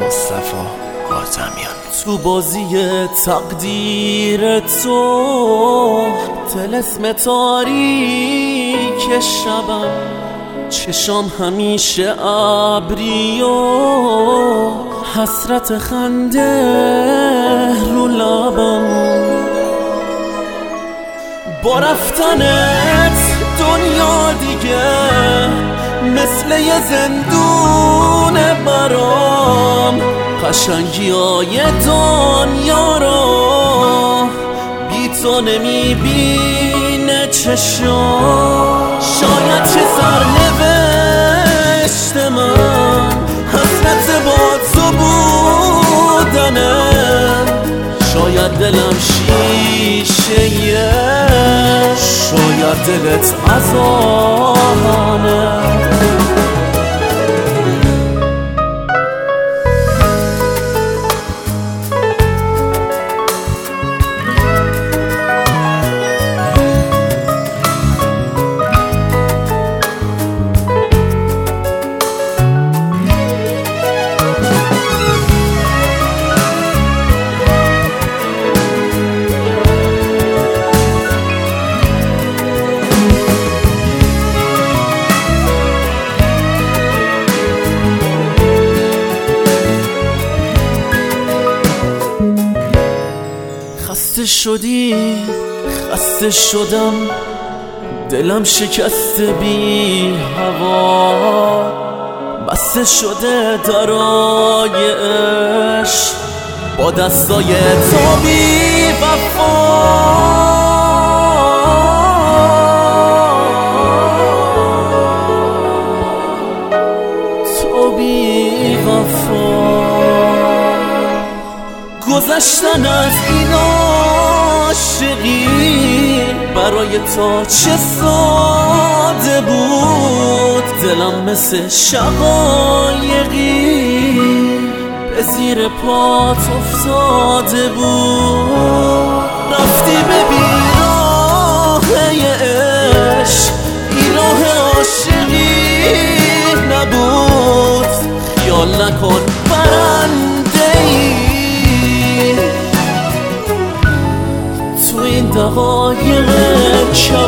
مصطفی حاتمیان. تو بازی تقدیر تو طلسم تاریک شبم، چشام همیشه ابری و حسرت خنده رو لبم. با رفتنت دنیا دیگه مثل یه زندونه برام، قشنگی های دنیا رو بی تو نمیبینه چشم. شاید چه سرنوشت من حسرت با تو بودنه، شاید دلم شیشه، شاید دلت از آهنه. خسته شدی، خسته شدم، دلم شکسته بی هوا، بسته شده درای عشق با دستای تو بی وفا. تو بی وفا، گذشتن از این عاشقی برای تو چه ساده بود. دلم مثل شقایقی به زیر پات افتاده بود. رفتی به بیراه عشق، این راه عاشقی نبود. خیال نکن برنده ای تو این دقایق